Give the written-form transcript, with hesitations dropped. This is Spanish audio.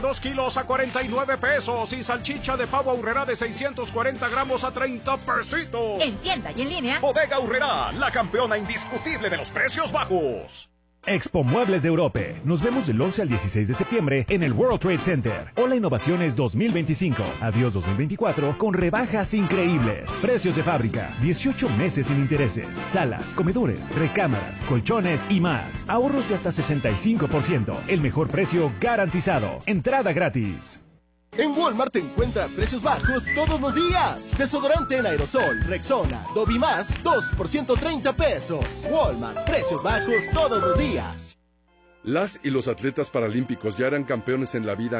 2 kilos a 49 pesos y salchicha de pavo Aurrerá de 640 gramos a 30 pesitos. En tienda y en línea. Bodega Aurrerá, la campeona indiscutible de los precios bajos. Expo Muebles de Europe. Nos vemos del 11 al 16 de septiembre en el World Trade Center. Hola Innovaciones 2025. Adiós 2024 con rebajas increíbles. Precios de fábrica. 18 meses sin intereses. Salas, comedores, recámaras, colchones y más. Ahorros de hasta 65%. El mejor precio garantizado. Entrada gratis. En Walmart encuentras precios bajos todos los días. Desodorante en aerosol, Rexona, Dobby Más, 2 por 130 pesos. Walmart, precios bajos todos los días. Las y los atletas paralímpicos ya eran campeones en la vida